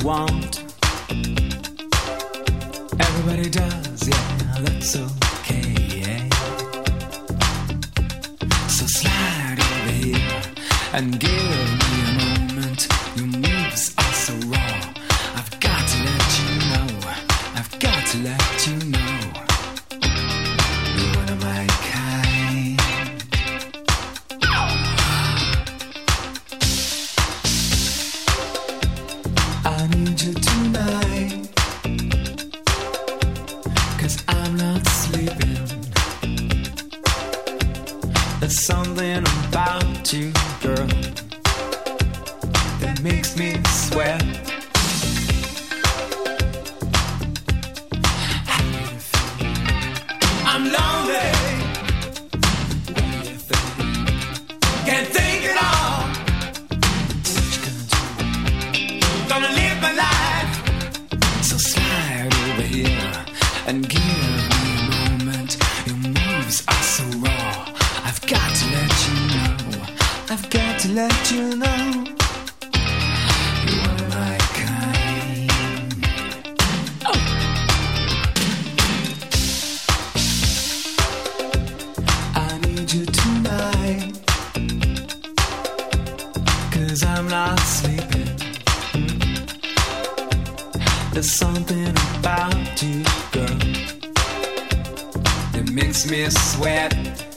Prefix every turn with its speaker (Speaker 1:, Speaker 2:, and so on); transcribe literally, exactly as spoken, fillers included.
Speaker 1: want. Everybody does, yeah, that's okay, yeah. So slide over here and give me a moment. Your moves are so raw. I've got to let you know. I've got to let you know. You're one of my kind. I need you tonight, 'cause I'm not sleeping. There's something about you, girl, that makes me sweat. How do you feel? I'm lonely. What do you think? Can't think at all. What you gonna do? Gonna live my life. So slide over here and give me a moment. Your moves are so raw. I've got to let you know. I've got to let you know. You're one of my kind. Oh. I need you tonight, 'cause I'm not sleeping. There's something about you, girl, that makes me sweat.